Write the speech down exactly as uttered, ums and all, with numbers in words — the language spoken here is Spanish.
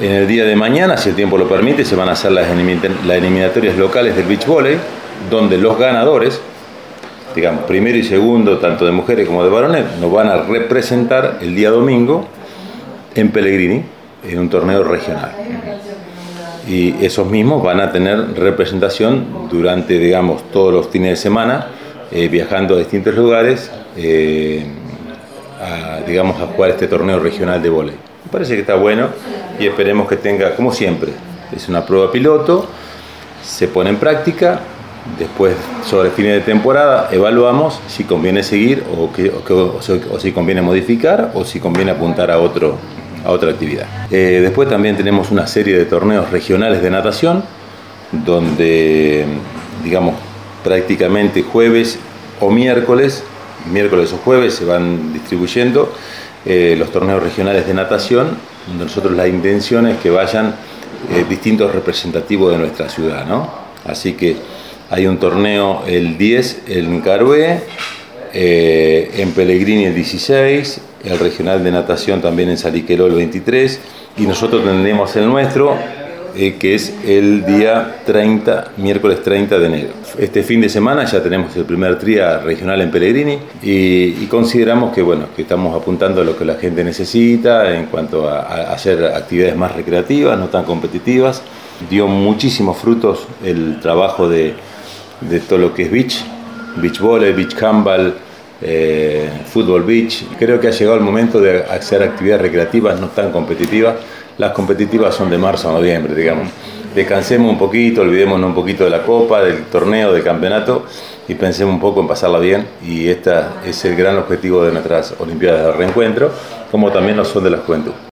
En el día de mañana, si el tiempo lo permite, se van a hacer las eliminatorias locales del beach volley, donde los ganadores, digamos, primero y segundo, tanto de mujeres como de varones, nos van a representar el día domingo en Pellegrini, en un torneo regional. Y esos mismos van a tener representación durante, digamos, todos los fines de semana, eh, viajando a distintos lugares, eh, a, digamos, a jugar este torneo regional de vóley. Me parece que está bueno y esperemos que tenga, como siempre, es una prueba piloto, se pone en práctica, después sobre fines de temporada evaluamos si conviene seguir o, que, o, que, o, o si conviene modificar o si conviene apuntar a otro a otra actividad. Eh, después también tenemos una serie de torneos regionales de natación, donde, digamos, prácticamente jueves o miércoles, miércoles o jueves se van distribuyendo eh, los torneos regionales de natación, donde nosotros la intención es que vayan eh, distintos representativos de nuestra ciudad, ¿no? Así que hay un torneo el diez en Carué, eh, en Pellegrini el dieciséis, el regional de natación también en Saliqueló el veintitrés, y nosotros tendremos el nuestro, eh, que es el día treinta, miércoles treinta de enero. Este fin de semana ya tenemos el primer tría regional en Pellegrini y, y consideramos que, bueno, que estamos apuntando a lo que la gente necesita en cuanto a, a hacer actividades más recreativas, no tan competitivas. Dio muchísimos frutos el trabajo de, de todo lo que es beach, beach volley, beach handball, eh, fútbol beach. Creo que ha llegado el momento de hacer actividades recreativas no tan competitivas. Las competitivas son de marzo a noviembre, digamos. Descansemos un poquito, olvidémonos un poquito de la copa, del torneo, del campeonato y pensemos un poco en pasarla bien. Y este es el gran objetivo de nuestras Olimpiadas de Reencuentro, como también lo son de las Juventud.